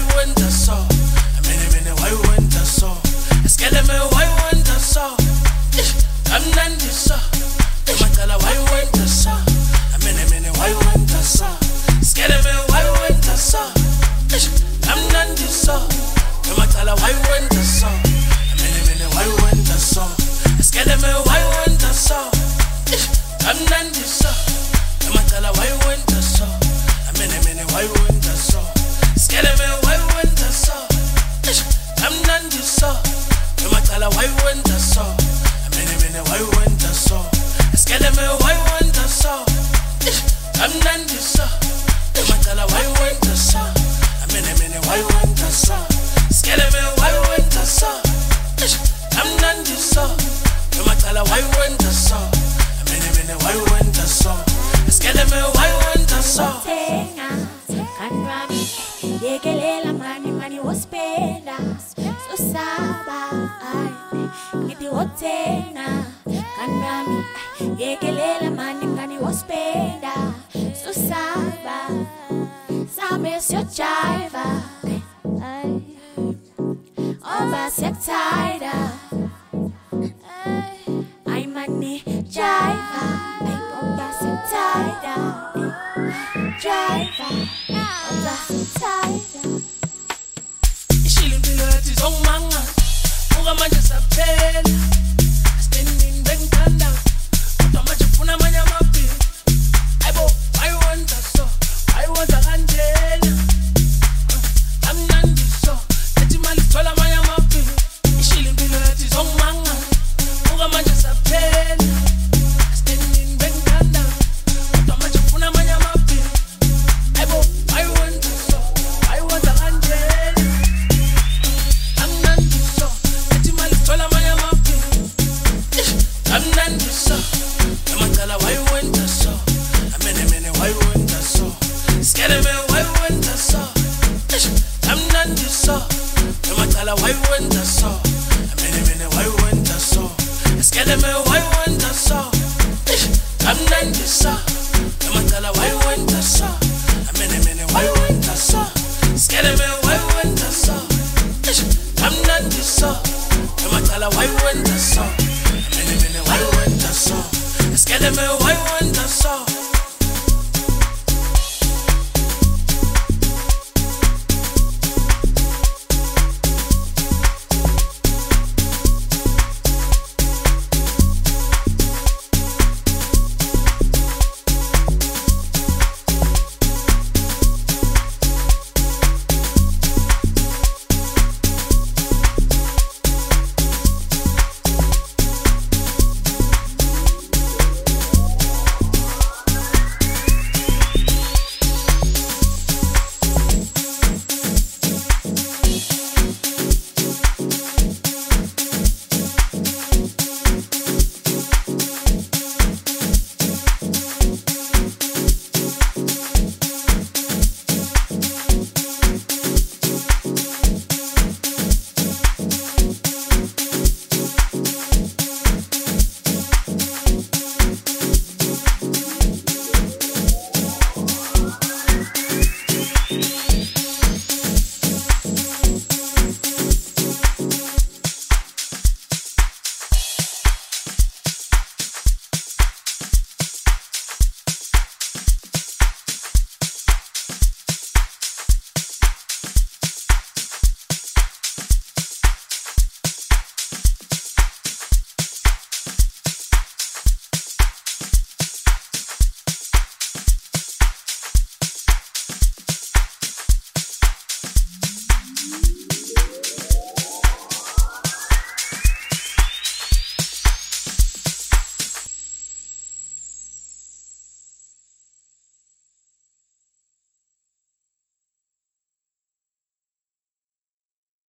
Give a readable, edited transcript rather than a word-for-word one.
went so? A minute, why went so? Skele me why went so? I'm Nandi so. Matala why went so? A minute, why went so? Skele me why went so? I'm Nandi so. Matala why went so? A minute, why went so? Skele me why went so? I'm Nandi so. Matala why went so? A minute, why went so? Skele me why went so? I'm Nandi so. Matala why went so? A minute, why went so? Skele me why went so? I'm Nandi so. Matala why went so? A minute, why went so? Skele me why went so? I'm Nandi so. Matala why went so? A minute, why went so? Skele me why went so? Yekelela mani wospenda susaba ngiti wotena kanami yekelela mani wospenda susaba sabe sio chaiva oba sektaida ai mani chaiva ai oba sektaida chaiva Ishilimpilati zongmanga Uga manje saphela Standing bengithanda Kodwa manje ufuna amanye amaphili Ayibo why went so why went kanjena Amnandi so Lethi imali sithola amanye amaphili Ishilimpilati zongmanga Uga manje saphela Standing bengithanda Kodwa manje ufuna amanye amaphili Ayibo why went so why went kanjena I'm Nandi so, lethi imali sithola amanye amaphili I'm Nandi so, Matala why went so? A minute, why went so? Skele me why went so? I'm Nandi so, Matala why went so? A minute, why went so? Skele me why went so? I'm Nandi so, Matala why went so? A minute, why went so? Skele me why went so? I'm Nandi so. Matala why went so? A minute, why went so? Skele me why went